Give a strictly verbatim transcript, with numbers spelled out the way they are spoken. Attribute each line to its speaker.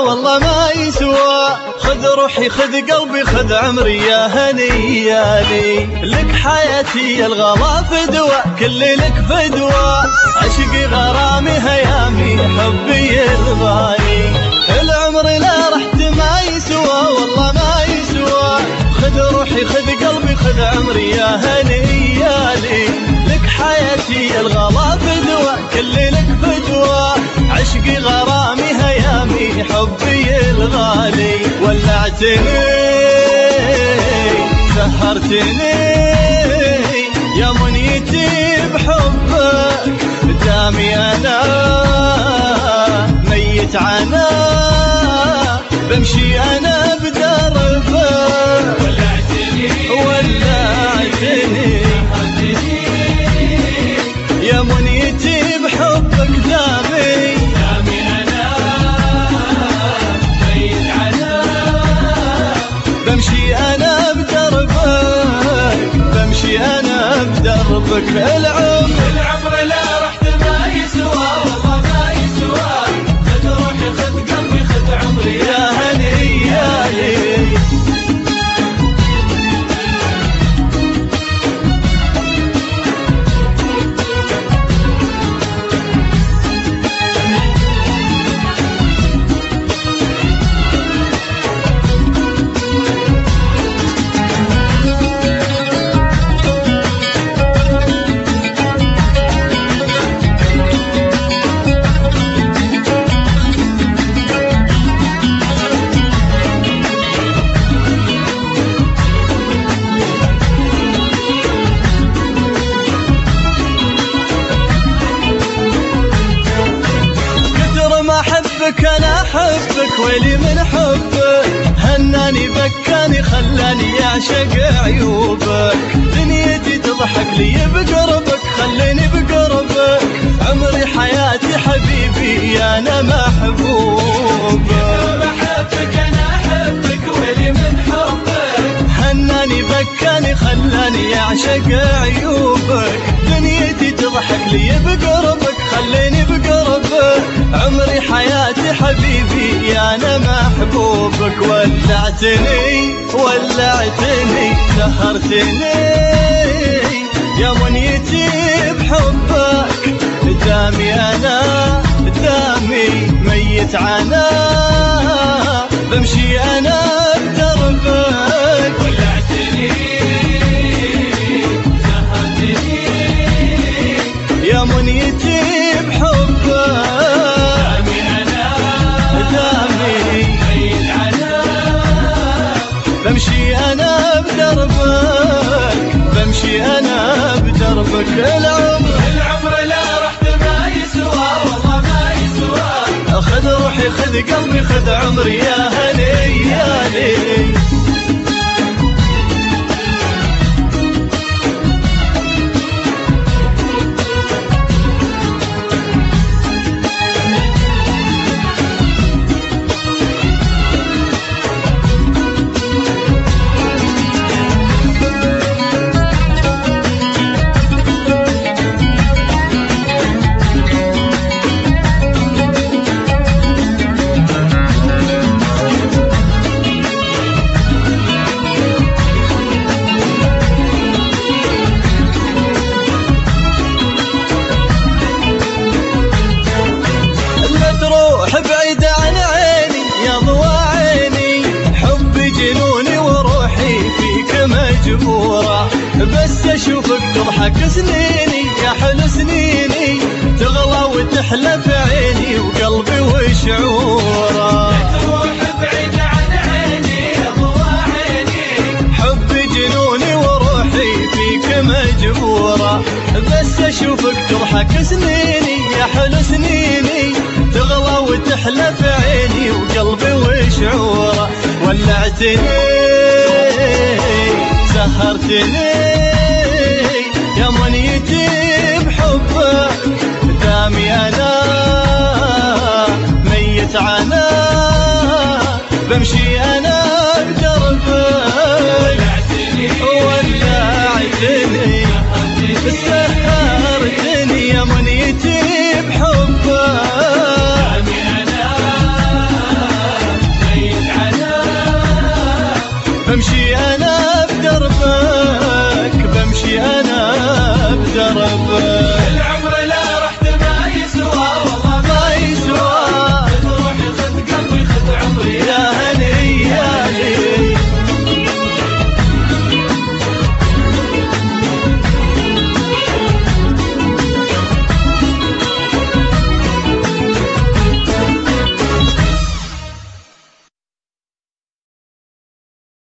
Speaker 1: والله ما يسوى. خذ روحي خذ قلبي خذ عمري يا هنيالي، لك حياتي يا الغلا فدوى كل لك فدوى. عشقي غرامي هيامي حبي الغالي، العمر لا رحت ما يسوى والله ما يسوى. خذ روحي خذ قلبي خذ عمري يا هنيالي، لك حياتي يا الغلا فدوى كل لك فدوى. عشقي غرامي هيامي حبي الغالي، ولعتني سهرتني يا منيتي بحبك. دامي انا ميت عنا بمشي انا بدربك. ولعتني ولعتني يا منيتي بحبك. دامي دامي انا ميت عنا بمشي انا بدربك، بمشي انا بدربك. العمر
Speaker 2: العمر لا رحت ما يسوى والله ما يسوى. خذ روحي خذ قلبي خذ عمري
Speaker 1: يا هنيالي. أحبك أنا أحبك ويلي من حبك، هناني بكاني خلاني أعشق عيوبك. دنيتي تضحك لي بقربك خليني بقربك، عمري حياتي حبيبي أنا محبوبك.
Speaker 2: أحبك أنا أحبك ويلي من حبك،
Speaker 1: هناني بكاني خلاني أعشق عيوبك. دنيتي تضحك لي بقربك خليني بقربك، عمري حياتي حبيبي أنا محبوبك. ولعتني ولعتني سهرتني يا منيتي بحبك. دامي أنا دامي ميت عنا بمشي أنا بدربك.
Speaker 2: ولعتني سهرتني
Speaker 1: يا منيتي بحبك. بمشي أنا بدربك بمشي أنا بدربك. العمر
Speaker 2: العمر لا رحت ما يسوى والله ما يسوى.
Speaker 1: خذ روحي خذ قلبي خذ عمري يا هنيالي. بعيد عن عيني يا ضوى عيني، حبي جنوني وروحي فيك مجبورة. بس اشوفك تضحك سنيني يا حلو سنيني، تغلى وتحلى في عيني وقلبي وشعوره.
Speaker 2: تروح بعيد عن عيني يا ضوى عيني،
Speaker 1: حبي جنوني وروحي فيك مجبورة. بس اشوفك تضحك سنيني يا حلو سنيني، تغلى وتحلى في عيني وقلبي وشعوره. ولعتني سهرتني يا منيتي بحبك. دامي أنا ميت عنا بمشي أنا